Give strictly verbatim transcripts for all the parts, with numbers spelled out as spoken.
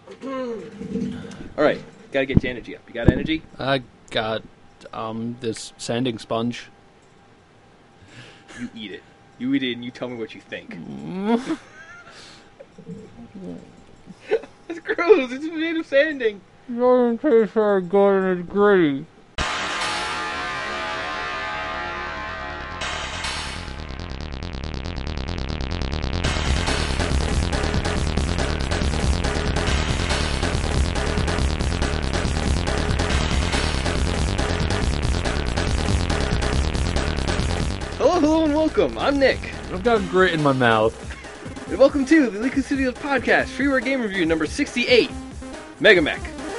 All right, gotta get your energy up. You got energy? I got um this sanding sponge. You eat it. You eat it and you tell me what you think. That's gross. It's made of sanding. It doesn't taste very good and it's gritty. Hello, hello, and welcome. I'm Nick. I've got grit in my mouth. And welcome to the Liquid Studios Podcast, Freeware Game Review number sixty-eight, Mega Mech.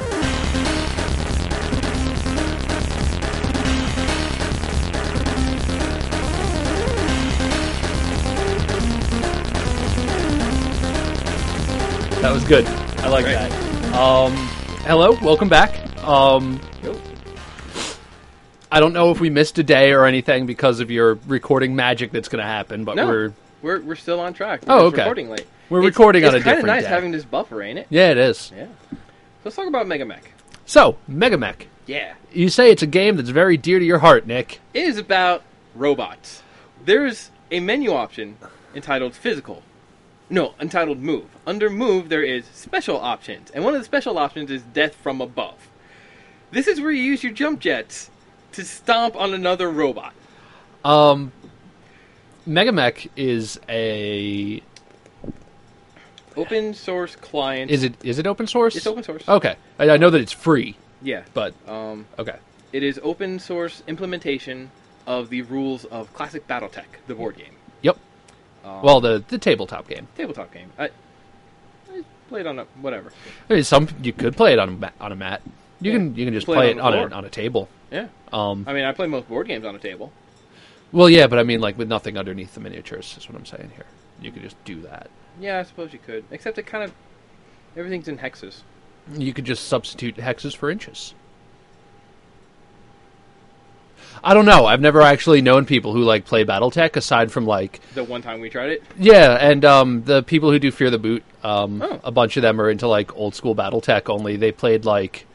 That was good. I like Right. that. Um, hello, welcome back. Um, Nope. I don't know if we missed a day or anything because of your recording magic that's going to happen, but No. we're We're we're still on track. We're Oh, just okay. recording late. we're It's- recording on a It's kind different of nice day. having this buffer, ain't it? Yeah, it is. Yeah. So let's talk about Mega Mech. So, Mega Mech. Yeah. You say it's a game that's very dear to your heart, Nick. It is about robots. There's a menu option entitled Physical. No, entitled Move. Under Move, there is Special Options. And one of the special options is Death from Above. This is where you use your jump jets to stomp on another robot. Um, Mega Mech is a Open source client. is it is it open source? It's open source. Okay, I, I know that it's free, Yeah. but Um, okay. it is open source implementation of the rules of Classic Battletech, the board game. Yep. Um, Well, the the tabletop game. tabletop game. I, I played on a whatever. I mean, some you could play it on a ma- on a mat. You Yeah. can you can just Play play, it it on on the a floor. on a table. Yeah. Um, I mean, I play most board games on a table. well, yeah, but I mean, like with nothing underneath the miniatures. Is what I'm saying here. You could just do that. Yeah, I suppose you could. Except it kind of everything's in hexes. You could just substitute hexes for inches. I don't know. I've never actually known people who like play BattleTech aside from like The one time we tried it. yeah, and um, the people who do Fear the Boot, um, Oh. a bunch of them are into like old school BattleTech. Only they played like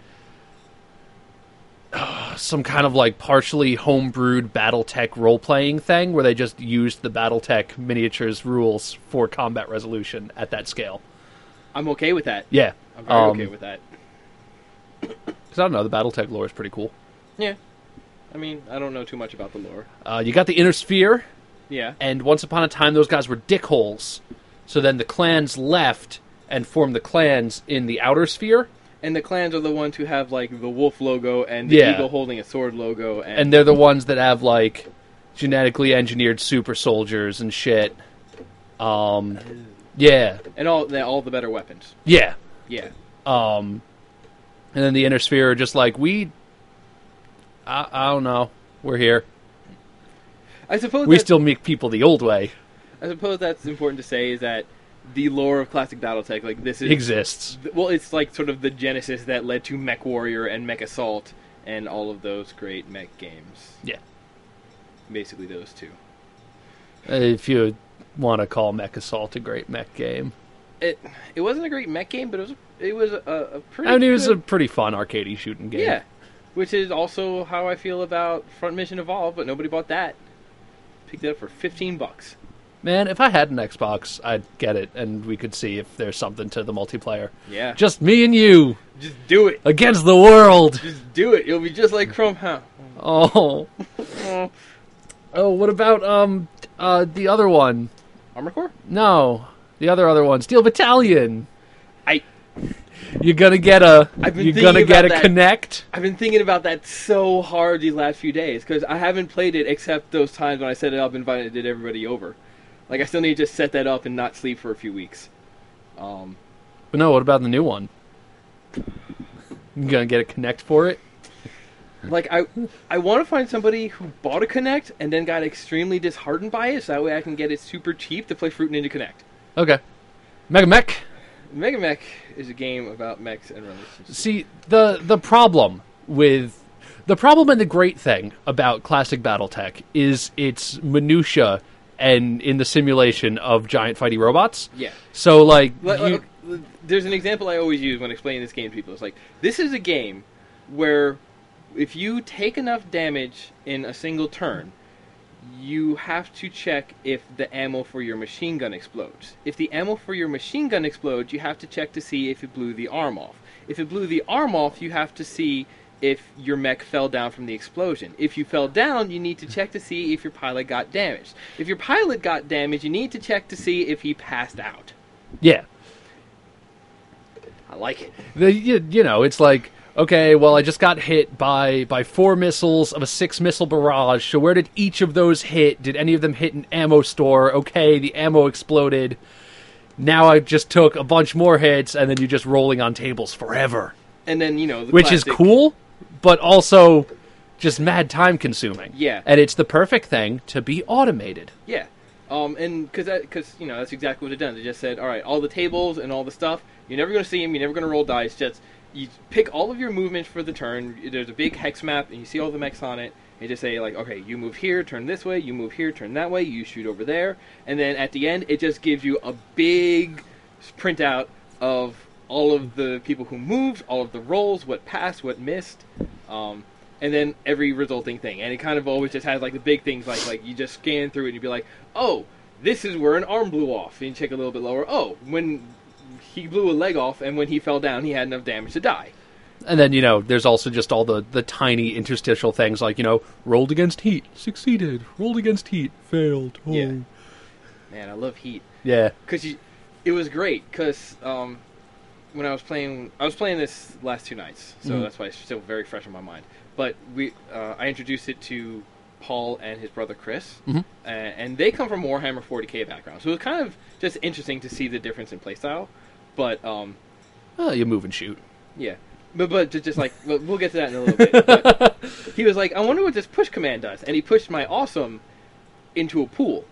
uh, some kind of like partially homebrewed BattleTech role playing thing where they just used the BattleTech miniatures rules for combat resolution at that scale. I'm okay with that. Yeah, I'm very um, okay with that. because I don't know, the BattleTech lore is pretty cool. Yeah. I mean, I don't know too much about the lore. Uh, you got the Inner Sphere. Yeah. And once upon a time, those guys were dickholes. So then the clans left and formed the clans in the outer sphere. And the clans are the ones who have like the wolf logo and the Yeah. eagle holding a sword logo. And, And they're the ones that have, like, genetically engineered super soldiers and shit. Um, yeah. and all they all the better weapons. Yeah. Yeah. Um, and then the Inner Sphere are just like, we... I, I don't know. We're here. I suppose We that, still make people the old way. I suppose that's important to say is that the lore of Classic BattleTech, like this is Exists. well, it's like sort of the genesis that led to Mech Warrior and Mech Assault and all of those great mech games. Yeah. Basically those two. Uh, If you want to call Mech Assault a great mech game. It it wasn't a great mech game, but it was it was a, a pretty I mean, it was a good, pretty fun arcadey shooting game. yeah, which is also how I feel about Front Mission Evolve, but nobody bought that. Picked it up for fifteen bucks. Man, if I had an Xbox, I'd get it, and we could see if there's something to the multiplayer. Yeah, Just me and you just do it. against the world. Just do it. It'll be just like Chrome. Huh? Oh, Oh. oh. What about um, uh, the other one? Armor Core? No, the other other one, Steel Battalion. I You're gonna get a. I've been You're thinking gonna get a about that. Connect. I've been thinking about that so hard these last few days because I haven't played it except those times when I set it up and invited everybody over. Like I still need to just set that up and not sleep for a few weeks. Um, But no, what about the new one? You gonna get a Connect for it? like I, I want to find somebody who bought a Connect and then got extremely disheartened by it, so that way I can get it super cheap to play Fruit Ninja Connect. Okay. Mega Mech. Mega Mech is a game about mechs and relationships. See, the the problem with the problem and the great thing about classic BattleTech is its minutia and in the simulation of giant fighty robots. Yeah. So like Like, you, there's an example I always use when explaining this game to people. It's like, this is a game where if you take enough damage in a single turn, you have to check if the ammo for your machine gun explodes. If the ammo for your machine gun explodes, you have to check to see if it blew the arm off. If it blew the arm off, you have to see if your mech fell down from the explosion. If you fell down, you need to check to see if your pilot got damaged. If your pilot got damaged, you need to check to see if he passed out. Yeah. I like it. The, you, you know, it's like, okay, well, I just got hit by, by four missiles of a six-missile barrage, so where did each of those hit? Did any of them hit an ammo store? Okay, the ammo exploded. Now I just took a bunch more hits, and then you're just rolling on tables forever. And then, you know, the Which classic, is cool, but also just mad time-consuming. Yeah. And it's the perfect thing to be automated. Yeah. Um, and because, because you know, that's exactly what it done. They just said, all right, all the tables and all the stuff, you're never going to see them, you're never going to roll dice, just you pick all of your movements for the turn. There's a big hex map, and you see all the mechs on it. And you just say, like, okay, you move here, turn this way, you move here, turn that way, you shoot over there. And then at the end, it just gives you a big printout of all of the people who moved, all of the rolls, what passed, what missed, um, and then every resulting thing. And it kind of always just has, like, the big things, like, like you just scan through it, and you'd be like, oh, this is where an arm blew off. And you check a little bit lower. Oh, when he blew a leg off, and when he fell down, he had enough damage to die. And then, you know, there's also just all the, the tiny interstitial things like, you know, rolled against heat, succeeded. Rolled against heat, failed. Oh. Yeah. Man, I love Heat. Yeah. Because it was great, because um, when I was playing, I was playing this last two nights, so Mhm. that's why it's still very fresh in my mind. But we, uh, I introduced it to Paul and his brother Chris, Mhm. uh, and they come from Warhammer forty K background, so it was kind of just interesting to see the difference in playstyle. But um, Oh, you move and shoot. yeah, but but just, just like we'll we'll get to that in a little bit. But he was like, I wonder what this push command does, and he pushed my awesome into a pool,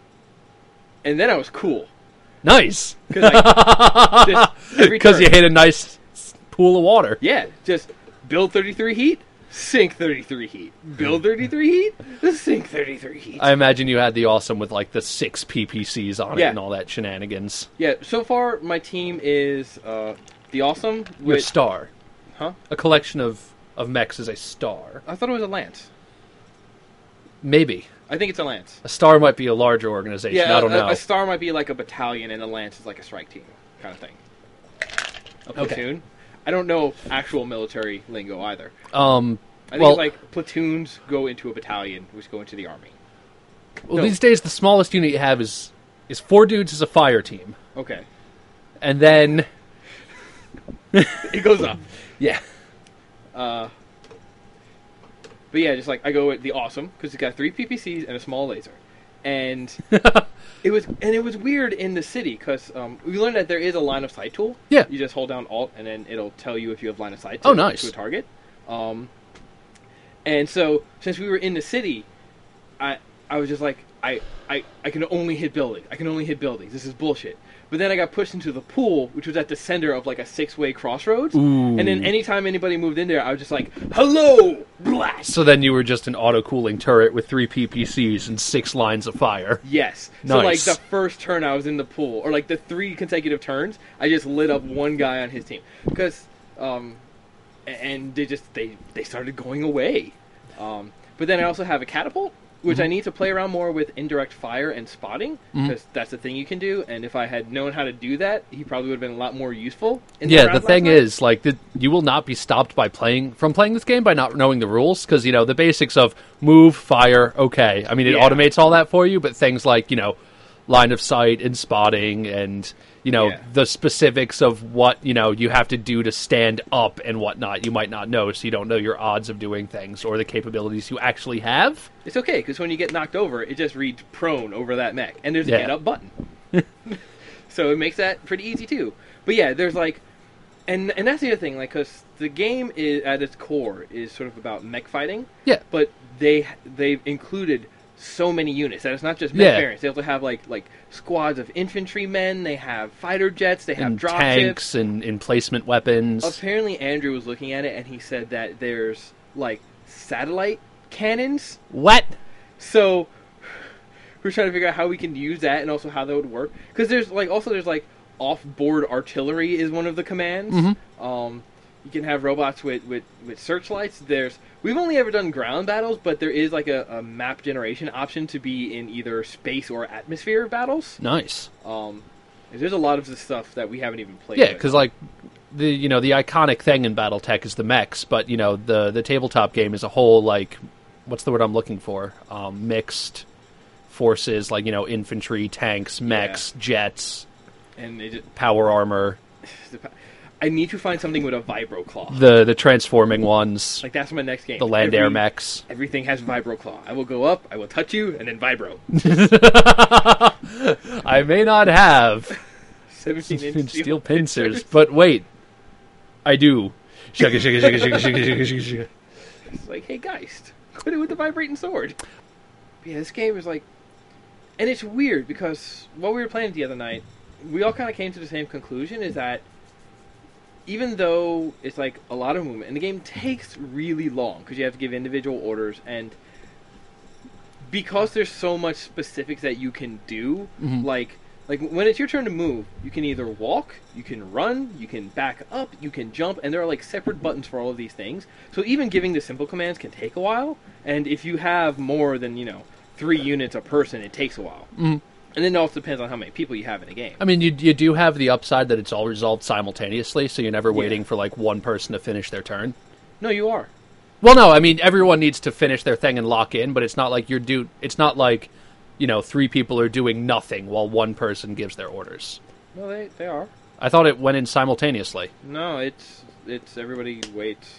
and then I was cool Nice. because every Because turn- you hit a nice pool of water. Yeah, just build thirty-three heat, sink thirty-three heat. Build thirty-three heat, sink thirty-three heat. I imagine you had the awesome with like the six P P Cs on it Yeah. and all that shenanigans. Yeah, so far my team is uh, the awesome Your with... star. Huh? A collection of, of mechs is a star. I thought it was a lance. Maybe. I think it's a lance. A star might be a larger organization. Yeah, I don't a, know. a star might be like a battalion, and a lance is like a strike team kind of thing. A Okay. platoon. I don't know actual military lingo either. Um, I think well, it's like platoons go into a battalion, which go into the army. well no. these days the smallest unit you have is is four dudes as a fire team, Okay. and then It goes up. yeah, Uh, but yeah, just like I go with the awesome because it's got three P P Cs and a small laser, and it was and it was weird in the city because um, we learned that there is a line of sight tool. Yeah. you just hold down Alt and then it'll tell you if you have line of sight. To, Oh, nice. To a target. Um, and so since we were in the city, I I was just like I, I I can only hit buildings. I can only hit buildings. This is bullshit. But then I got pushed into the pool, which was at the center of like a six-way crossroads. Ooh. And then anytime anybody moved in there, I was just like, "Hello, blast!" so then you were just an auto cooling turret with three P P Cs and six lines of fire. Yes. So like Nice. the first turn I was in the pool, or like the three consecutive turns, I just lit up one guy on his team because, um, a- and they just they they started going away. Um, but then I also have a catapult, which Mm-hmm. I need to play around more with indirect fire and spotting because that's the thing you can do. And if I had known how to do that, he probably would have been a lot more useful. In Yeah, round the last thing night. is, like, the, you will not be stopped by playing from playing this game by not knowing the rules, because you know the basics of move, fire. Okay, I mean it Yeah. automates all that for you, but things like you know line of sight and spotting, and you know Yeah. the specifics of what you know you have to do to stand up and whatnot, you might not know, so you don't know your odds of doing things or the capabilities you actually have. It's okay because when you get knocked over, it just reads prone over that mech, and there's a Yeah. get up button. So it makes that pretty easy too. But yeah, there's like, and and that's the other thing, like, because the game is at its core is sort of about mech fighting. Yeah. But they they've included so many units that it's not just mech Yeah. variants. They also have like like squads of infantrymen. They have fighter jets. They have And drop tanks ships. and emplacement weapons. Apparently, Andrew was looking at it and he said that there's like satellite cannons. What? So we're trying to figure out how we can use that and also how that would work. Because there's like also there's like off-board artillery is one of the commands. Mm-hmm. Um, you can have robots with, with, with searchlights. There's we've only ever done ground battles, but there is like a, a map generation option to be in either space or atmosphere battles. Nice. Um, there's a lot of the stuff that we haven't even played. Yeah, with. because like the you know the iconic thing in BattleTech is the mechs, but you know the the tabletop game is a whole like what's the word I'm looking for? Um, mixed forces, like you know infantry, tanks, mechs, Yeah. jets, and it just, power armor. I need to find something with a vibro claw. The the transforming ones, Like that's my next game. the land air Every- mechs. Everything has vibro claw. I will go up, I will touch you, and then vibro. I may not have seventeen inch steel pincers, but wait, I do. Shaka shaka shaka shaka shaka shaka shaka shaka. It's like, hey, Geist, quit it with the vibrating sword. But yeah, this game is like... And it's weird, because while we were playing it the other night, we all kind of came to the same conclusion, is that even though it's like a lot of movement, and the game takes really long, because you have to give individual orders, and because there's so much specifics that you can do, Mhm. like... Like, when it's your turn to move, you can either walk, you can run, you can back up, you can jump, and there are, like, separate buttons for all of these things. So even giving the simple commands can take a while, and if you have more than, you know, three units a person, it takes a while. Mhm. And then it also depends on how many people you have in a game. I mean, you you do have the upside that it's all resolved simultaneously, so you're never Yeah. waiting for like one person to finish their turn. No, you are. Well, no, I mean everyone needs to finish their thing and lock in, but it's not like you're do. It's not like you know three people are doing nothing while one person gives their orders. No, they, they are. I thought it went in simultaneously. No, it's, it's everybody waits.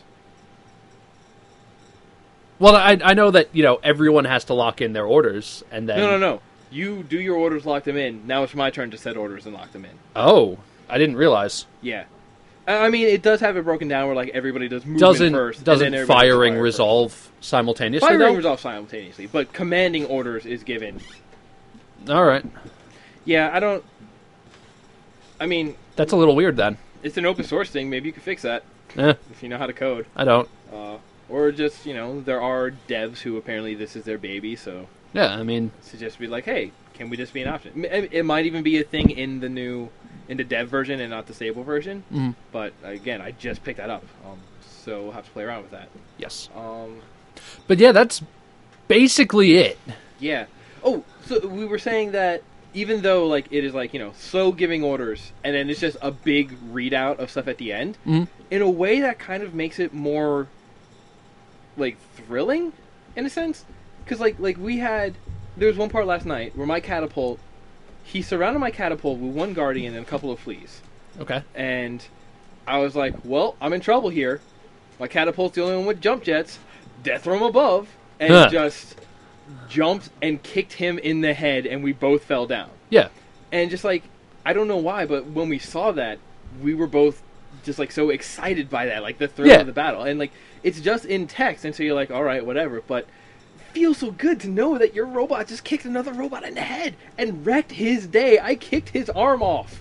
Well, I I know that you know everyone has to lock in their orders, and then No, no, no. You do your orders, lock them in. Now it's my turn to set orders and lock them in. Oh, I didn't realize. Yeah. I I mean, it does have it broken down where, like, everybody does movement Doesn't first. and doesn't then everybody does firing fire first. resolve simultaneously Firing though? resolve simultaneously, but commanding orders is given. All right, Yeah, I don't... I mean, that's a little weird then. it's an open source thing. Maybe you could fix that Eh, if you know how to code. I don't. Uh, or just, you know, there are devs who apparently this is their baby, so Yeah, I mean, to just be like, hey, can we just be an option? M- It might even be a thing in the new, in the dev version and not the stable version. mhm. But again, I just picked that up, um, so we'll have to play around with that. yes. Um, But yeah, that's basically it. yeah. Oh, so we were saying that even though like it is like you know slow giving orders, and then it's just a big readout of stuff at the end, Mhm. in a way that kind of makes it more like thrilling, in a sense, because like like we had there was one part last night where my catapult, he surrounded my catapult with one guardian and a couple of fleas. Okay. And I was like, well, I'm in trouble here. My catapult's the only one with jump jets. Death from above. And Huh. just jumped and kicked him in the head, and we both fell down. Yeah. And just like, I don't know why, but when we saw that, we were both just like so excited by that, like the thrill Yeah. of the battle. And like, it's just in text, and so you're like, all right, whatever. But it feels so good to know that your robot just kicked another robot in the head and wrecked his day. I kicked his arm off.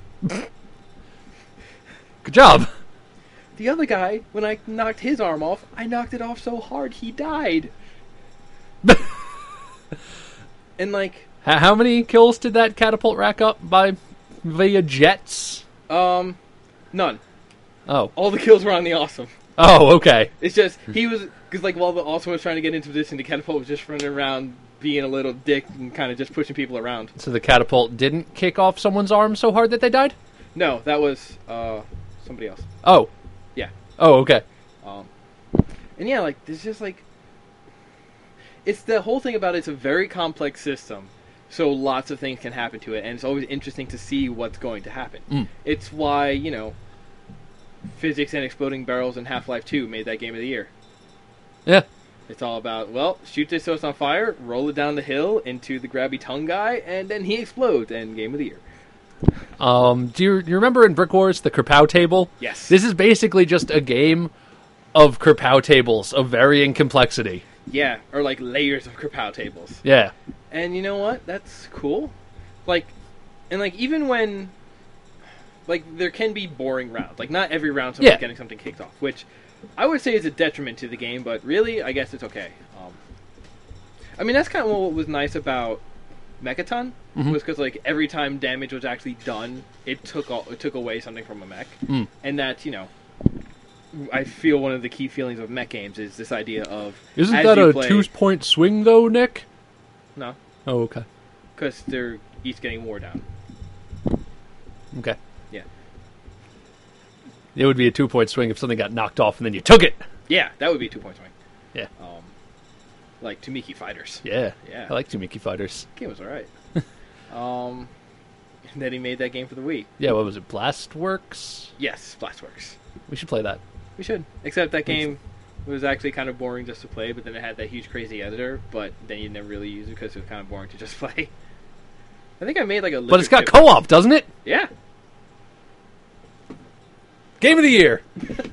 Good job. The other guy, when I knocked his arm off, I knocked it off so hard he died. And like, H- How many kills did that catapult rack up by via jets? um, none. Oh. All the kills were on the awesome. Oh, okay. It's just he was because like while the awesome was trying to get into position, the catapult was just running around being a little dick and kind of just pushing people around. So the catapult didn't kick off someone's arm so hard that they died? No, that was uh somebody else. Oh. Yeah. Oh, okay. Um, and yeah, like there's just like it's the whole thing about it's a very complex system, so lots of things can happen to it, and it's always interesting to see what's going to happen. Mm. It's why you know physics and exploding barrels in Half-Life two made that game of the year. Yeah. It's all about, well, shoot this so it's on fire, roll it down the hill into the grabby tongue guy, and then he explodes, and game of the year. Um, do you, do you remember in Brick Wars, the Kerpow table? Yes. This is basically just a game of Kerpow tables of varying complexity. Yeah, or like layers of Kerpow tables. Yeah. And you know what? That's cool. Like, and like even when, like there can be boring rounds. Like not every round someone's Yeah. getting something kicked off, which I would say is a detriment to the game. But really, I guess it's okay. Um, I mean, that's kind of what was nice about Mechaton Mhm. was because like every time damage was actually done, it took all, it took away something from a mech, Mm. and that's, you know, I feel one of the key feelings of mech games is this idea of Isn't as that you a play, two-point swing, though, Nick? No, Oh, okay. because they're each getting wore down. Okay. Yeah, It would be a two-point swing if something got knocked off and then you took it. yeah, that would be a two point swing. Yeah. Um, like Tamiki Fighters. Yeah. Yeah. I like Tamiki Fighters. Game was alright. um, and then he made that game for the Wii. Yeah, what was it? Blastworks? Yes, Blastworks. We should play that. We should. Except that game was actually kind of boring just to play, but then it had that huge crazy editor, but then you never really use it because it was kind of boring to just play. I think I made like a... But it's got literature- co-op, doesn't it? Yeah. Game of the year.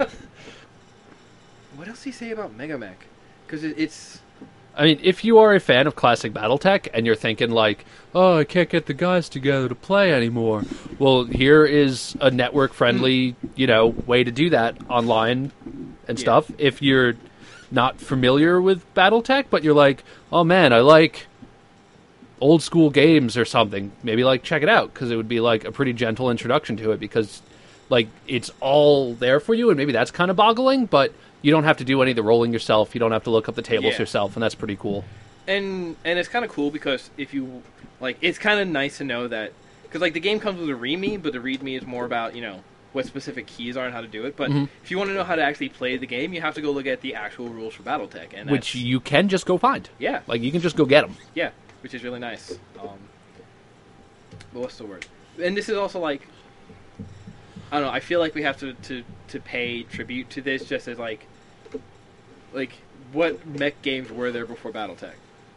What else do you say about Mega Mech? Because it, it's... I mean, if you are a fan of classic BattleTech and you're thinking like, oh, I can't get the guys together to play anymore, well, here is a network-friendly, you know, way to do that online and Yeah. stuff. If you're not familiar with BattleTech, but you're like, oh man, I like old school games or something, maybe like check it out, because it would be like a pretty gentle introduction to it, because like it's all there for you, and maybe that's kind of boggling, but you don't have to do any of the rolling yourself. You don't have to look up the tables Yeah. yourself, and that's pretty cool. And and it's kind of cool because if you... Like, it's kind of nice to know that... Because, like, the game comes with a README, but the README is more about, you know, what specific keys are and how to do it. But Mhm. if you want to know how to actually play the game, you have to go look at the actual rules for BattleTech. And Which that's- you can just go find. Yeah. Like, you can just go get them. Yeah, which is really nice. Um, but what's the word? And this is also like, I don't know. I feel like we have to, to, to pay tribute to this, just as like, like what mech games were there before BattleTech?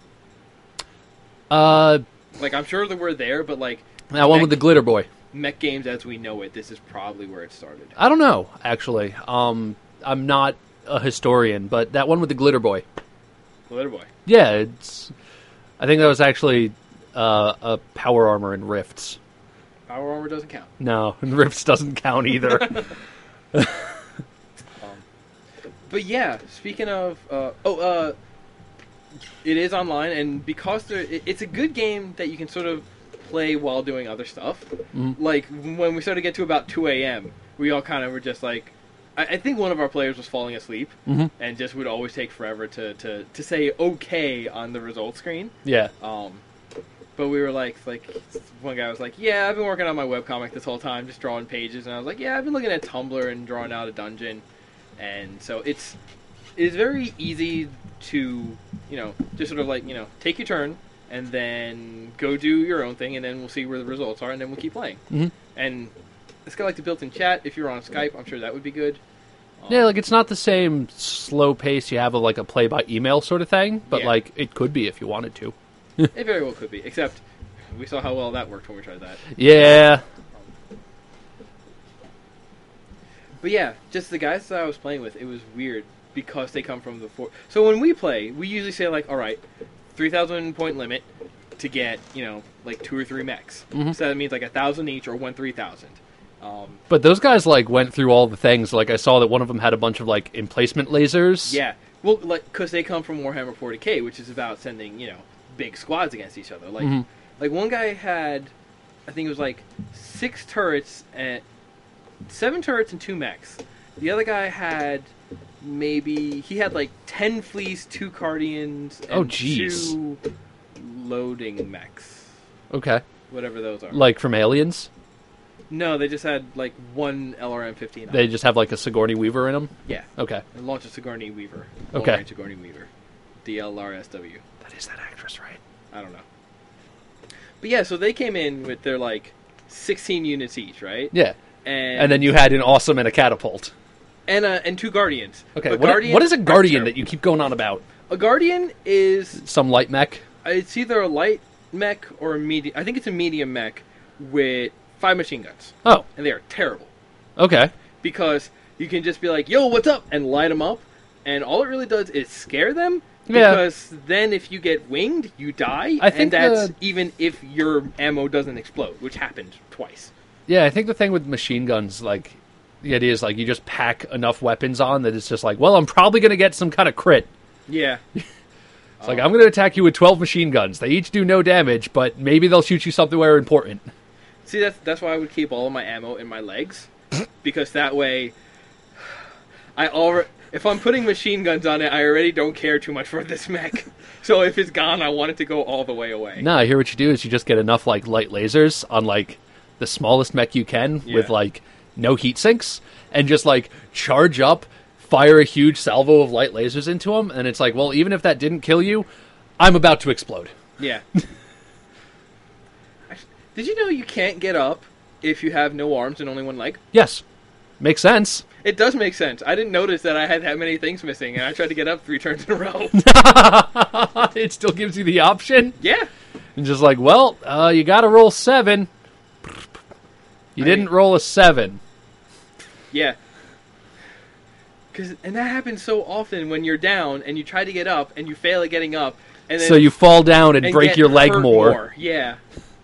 Uh, Like I'm sure they were there, but like that one mech, with the glitter boy. mech games as we know it, this is probably where it started. I don't know, actually. Um, I'm not a historian, but that one with the glitter boy. Glitter Boy. Yeah, it's. I think that was actually uh, a power armor in Rifts. Power Armor doesn't count. No, Rifts doesn't count either. But yeah, speaking of, uh, oh, uh, it is online, and because there, it, it's a good game that you can sort of play while doing other stuff. Mhm. Like when we started to get to about two a.m., we all kind of were just like, I, I think one of our players was falling asleep, Mhm. and just would always take forever to, to, to say okay on the result screen. Yeah. Um, but we were like, like one guy was like, yeah, I've been working on my webcomic this whole time, just drawing pages, and I was like, yeah, I've been looking at Tumblr and drawing out a dungeon. And so it's it's very easy to, you know, just sort of like, you know, take your turn and then go do your own thing, and then we'll see where the results are, and then we'll keep playing. Mhm. And it's got like the built-in chat. If you're on Skype, I'm sure that would be good. Um, Yeah, like it's not the same slow pace you have of like a play by email sort of thing, but Yeah. like it could be if you wanted to. it very well could be. Except we saw how well that worked when we tried that. Yeah. But yeah, just the guys that I was playing with, it was weird because they come from the four. So when we play, we usually say like, all right, three thousand point limit to get, you know, like two or three mechs. Mhm. So that means like a thousand each or one three thousand. Um, But those guys like went through all the things. Like I saw that one of them had a bunch of like emplacement lasers. yeah, well, like because they come from Warhammer forty K, which is about sending, you know, big squads against each other. Like, Mhm. like one guy had, I think it was like six turrets and seven turrets and two mechs. The other guy had maybe he had like ten fleas, two guardians, and Oh, jeez. two loading mechs, Okay. whatever those are. Like from Aliens, No, they just had like one L R M fifteen. they just have like a Sigourney Weaver in them. yeah, Okay. and launch a Sigourney Weaver. Okay. Long-range Sigourney Weaver, D L R S W. That is that actress, right? I don't know. But yeah, so they came in with their like sixteen units each, right? Yeah. And And then you had an awesome and a catapult. and uh, and two guardians. Okay. But What, Guardians what is a are guardian terrible. that you keep going on about? A guardian is Some light mech. it's either a light mech or a medium. I think it's a medium mech with five machine guns, Oh. and they are terrible Okay. because you can just be like, "Yo, what's up?" and light them up, and all it really does is scare them. Yeah. Because then if you get winged, you die, I think and that's the- even if your ammo doesn't explode, which happened twice. Yeah, I think the thing with machine guns, like, the idea is like you just pack enough weapons on that it's just like, well, I'm probably going to get some kind of crit. Yeah. It's like, I'm going to attack you with twelve machine guns. They each do no damage, but maybe they'll shoot you somewhere important. See, that's that's why I would keep all of my ammo in my legs, because that way, I already. If I'm putting machine guns on it, I already don't care too much for this mech. So if it's gone, I want it to go all the way away. No, I hear what you do is you just get enough like light lasers on like the smallest mech you can Yeah. with like no heat sinks, and just like charge up, fire a huge salvo of light lasers into them, and it's like, well, even if that didn't kill you, I'm about to explode. Yeah. Did you know you can't get up if you have no arms and only one leg? Yes, makes sense. It does make sense. I didn't notice that I had that many things missing, and I tried to get up three turns in a row. It still gives you the option. Yeah. And just like, well, uh, you got to roll seven. You I didn't mean- roll a seven. Yeah. Cause, and that happens so often when you're down and you try to get up and you fail at getting up. And then So you fall down and, and break get your leg hurt more. Yeah.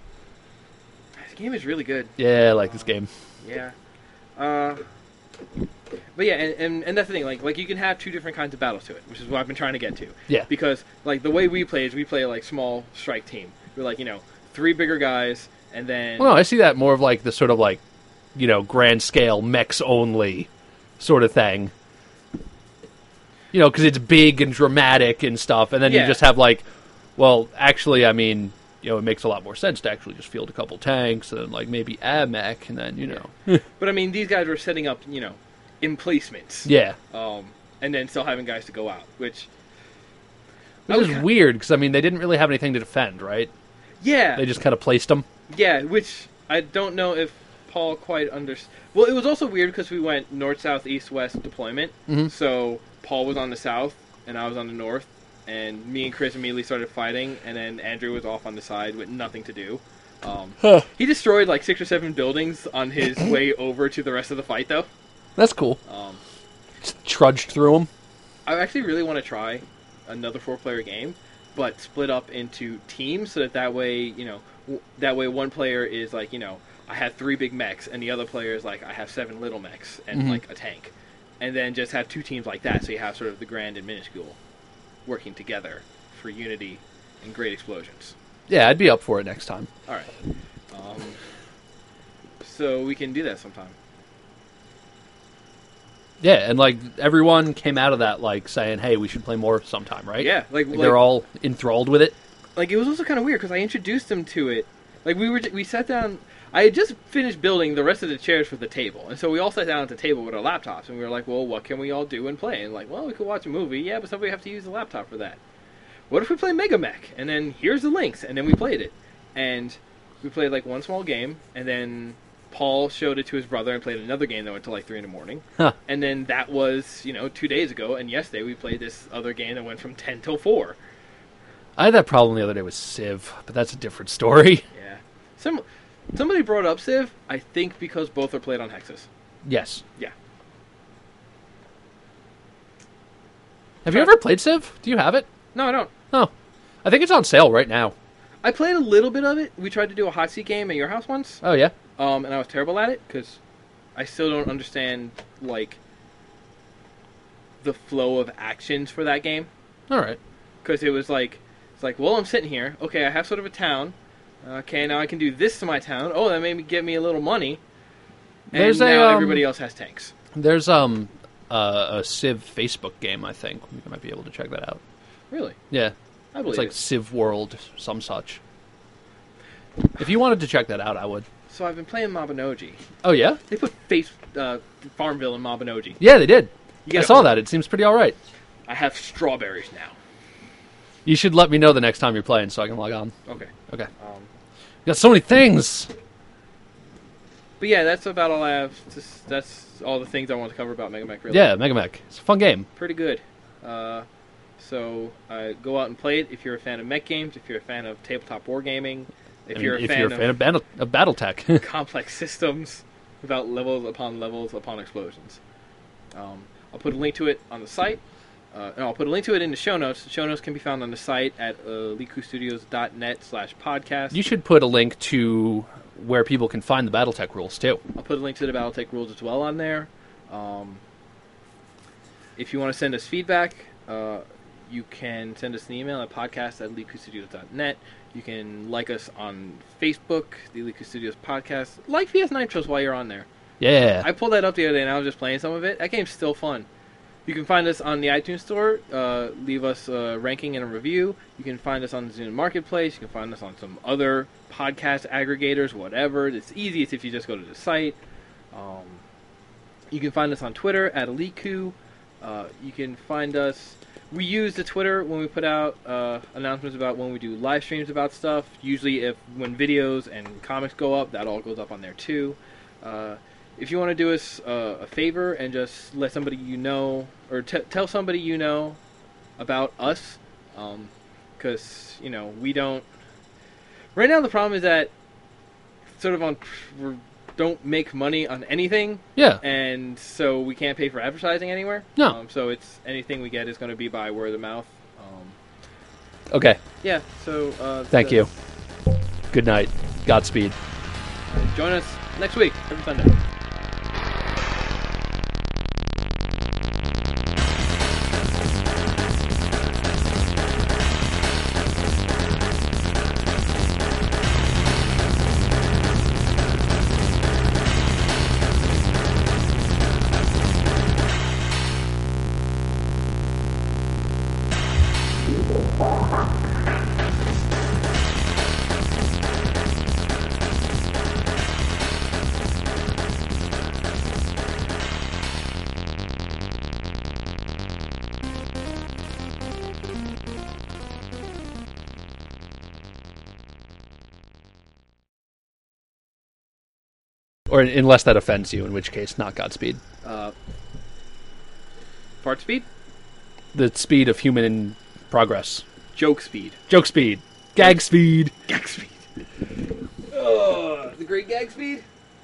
This game is really good. Yeah, I like this game. Yeah. Uh, but yeah, and, and, and that's the thing. Like, like you can have two different kinds of battles to it, which is what I've been trying to get to. Yeah. Because like the way we play is we play like small strike team. We're like you know three bigger guys and then Well, no, I see that more of like the sort of like, you know, grand scale mechs only sort of thing. You know, because it's big and dramatic and stuff, and then Yeah. you just have like, well, actually, I mean, you know, it makes a lot more sense to actually just field a couple tanks and then like maybe a mech, and then you know, But I mean, these guys were setting up you know emplacements. yeah, Um, and then still having guys to go out, which. I which was is ki- weird because I mean they didn't really have anything to defend, right? Yeah. They just kind of placed them. Yeah, which I don't know if Paul quite understood. Well, it was also weird because we went north, south, east, west deployment. Mhm. So Paul was on the south, and I was on the north, and me and Chris immediately started fighting, and then Andrew was off on the side with nothing to do. Um, Huh. he destroyed like six or seven buildings on his way over to the rest of the fight, though. That's cool. Um, Just trudged through them. I actually really want to try another four-player game, but split up into teams so that that way, you know, w- that way one player is like, you know, I have three big mechs, and the other player is like, I have seven little mechs and Mhm. like a tank, and then just have two teams like that, so you have sort of the grand and minuscule working together for unity and great explosions. Yeah, I'd be up for it next time. All right, um, so we can do that sometime. Yeah, and like everyone came out of that like saying, "Hey, we should play more sometime," right? Yeah, like, Like, like they're all enthralled with it. like it was also kind of weird because I introduced them to it. Like we were, we sat down. I had just finished building the rest of the chairs for the table, and so we all sat down at the table with our laptops, and we were like, "Well, what can we all do and play?" And like, "Well, we could watch a movie, yeah, but somebody have to use the laptop for that. What if we play Mega Mech?" And then here's the links, and then we played it, and we played like one small game, and then Paul showed it to his brother and played another game that went to like three in the morning, Huh. and then that was you know two days ago, and yesterday we played this other game that went from ten till four. I had that problem the other day with Civ, but that's a different story. Yeah. Some somebody brought up Civ, I think because both are played on hexes. Yes. Yeah. Have you ever played Civ? Do you have it? No, I don't. Oh, I think it's on sale right now. I played a little bit of it. We tried to do a hot seat game at your house once, Oh yeah. um, and I was terrible at it because I still don't understand like the flow of actions for that game. All right. Because it was like, it's like, well, I'm sitting here. Okay, I have sort of a town. Okay, now I can do this to my town. Oh, that made me get me a little money. And There's a, now um, everybody else has tanks. There's um uh, a Civ Facebook game. I think you might be able to check that out. Really? Yeah. I believe It's like it. Civ World, some such. If you wanted to check that out, I would. So I've been playing Mabinogi. Oh yeah. They put face uh, Farmville in Mabinogi. Yeah, they did. You I gotta- saw that. It seems pretty all right. I have strawberries now. You should let me know the next time you're playing so I can log on. Okay. Okay. Um, You got so many things. but yeah, that's about all I have. Just, that's all the things I want to cover about Mega Mech. Really. Yeah, Mega Mech. It's a fun game. Pretty good. Uh, so uh, go out and play it if you're a fan of mech games. If you're a fan of tabletop wargaming. If I mean, you're a if fan you're a of fan of, battle, of BattleTech. complex systems without levels upon levels upon explosions. Um, I'll put a link to it on the site. Uh, and I'll put a link to it in the show notes. The show notes can be found on the site at uh, likustudios.net slash podcast. You should put a link to where people can find the BattleTech rules too. I'll put a link to the BattleTech rules as well on there. Um, if you want to send us feedback, uh, you can send us an email at podcast at elite crew studios dot net. You can like us on Facebook, the Elite Crew Studios podcast. Like V S Nitros while you're on there. Yeah. I pulled that up the other day and I was just playing some of it. That game's still fun. You can find us on the iTunes Store. Uh, leave us a ranking and a review. You can find us on the Zune Marketplace. You can find us on some other podcast aggregators, whatever. It's easiest if you just go to the site. Um, you can find us on Twitter at EliteCoo. Uh, you can find us... We use the Twitter when we put out uh, announcements about when we do live streams about stuff. Usually if when videos and comics go up, that all goes up on there too. Uh, if you want to do us uh, a favor and just let somebody you know, or t- tell somebody you know about us, because, um, you know, we don't... Right now the problem is that sort of on... We're, don't make money on anything. Yeah. And so we can't pay for advertising anywhere. No. Um, so it's anything we get is going to be by word of mouth. Um, okay. yeah. So. Uh, Thank the, you. Good night. Godspeed. Join us next week, every Sunday. Or unless that offends you, in which case, not Godspeed. Uh, fart speed? The speed of human progress. Joke speed. Joke speed. Gag speed. Gag speed. Oh, the great gag speed?